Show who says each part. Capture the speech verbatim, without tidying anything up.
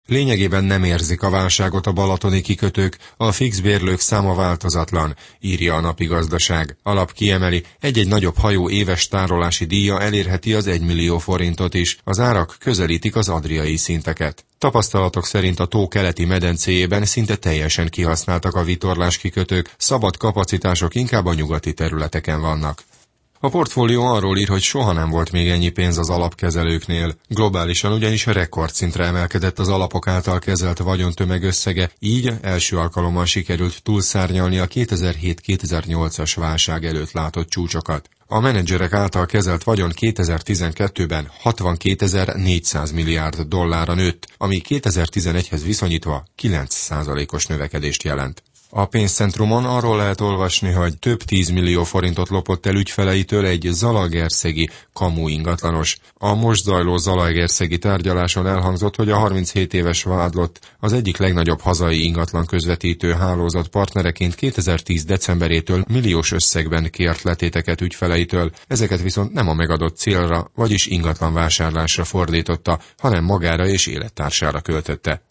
Speaker 1: Lényegében nem érzik a válságot a balatoni kikötők, a fix bérlők száma változatlan, írja a Napi Gazdaság. Alap kiemeli, egy-egy nagyobb hajó éves tárolási díja elérheti az egymillió forintot is, az árak közelítik az adriai szinteket. Tapasztalatok szerint a tó keleti medencéjében szinte teljesen kihasználtak a vitorlás kikötők, szabad kapacitások inkább a nyugati területeken vannak. A portfólió arról ír, hogy soha nem volt még ennyi pénz az alapkezelőknél. Globálisan ugyanis rekordszintre emelkedett az alapok által kezelt vagyontömeg összege, így első alkalommal sikerült túlszárnyalni a kétezer-hét-kétezer-nyolcas válság előtt látott csúcsokat. A menedzserek által kezelt vagyon kétezer-tizenkettőben hatvankétezer-négyszáz milliárd dollárra nőtt, ami kétezer-tizenegyhez viszonyítva kilenc százalékos növekedést jelent. A pénzcentrumon arról lehet olvasni, hogy több tízmillió forintot lopott el ügyfeleitől egy zalaegerszegi kamu ingatlanos. A most zajló zalaegerszegi tárgyaláson elhangzott, hogy a harminchét éves vádlott az egyik legnagyobb hazai ingatlan közvetítő hálózat partnereként kétezer-tíz decemberétől milliós összegben kért letéteket ügyfeleitől, ezeket viszont nem a megadott célra, vagyis ingatlan vásárlásra fordította, hanem magára és élettársára költötte.